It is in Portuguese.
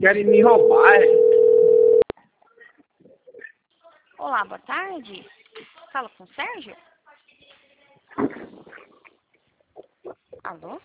querem me roubar. Olá, boa tarde. Fala com o Sérgio? Alô?